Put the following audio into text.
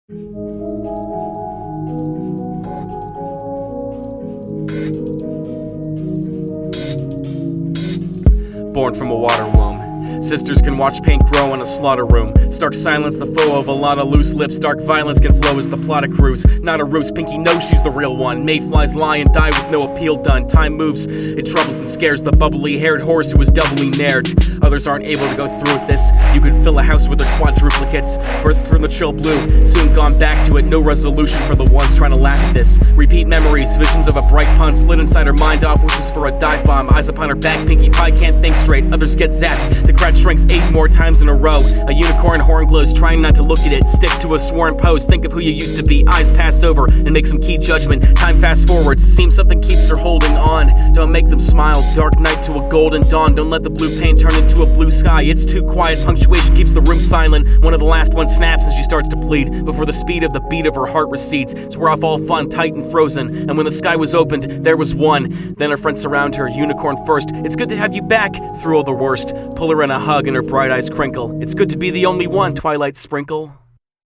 Born from a water womb, sisters can watch paint grow in a slaughter room. Stark silence, the foe of a lot of loose lips. Dark violence can flow as the plot accrues. Not a ruse, Pinky knows she's the real one. Mayflies lie and die with no appeal done. Time moves, it troubles and scares the bubbly-haired horse who was doubly nared. Others aren't able to go through with this. You could fill a house with their quadruplicates. Birthed from the chill blue, soon gone back to it. No resolution for the ones trying to laugh at this. Repeat memories, visions of a bright pun split inside her mind off, wishes for a dive bomb. Eyes upon her back, Pinkie Pie can't think straight. Others get zapped, the crowd shrinks 8 more times in a row. A unicorn horn glows, trying not to look at it. Stick to a sworn pose, think of who you used to be. Eyes pass over and make some key judgment. Time fast forwards, seems something keeps her holding on. Don't make them smile, dark night to a golden dawn. Don't let the blue pain turn into a blue sky. It's too quiet, punctuation keeps the room silent. One of the last ones snaps and she starts to plead before the speed of the beat of her heart recedes. So we're off all fun, tight and frozen. And when the sky was opened, there was one. Then her friends surround her, unicorn first. It's good to have you back through all the worst. Pull her in a hug and her bright eyes crinkle. It's good to be the only one, Twilight Sprinkle.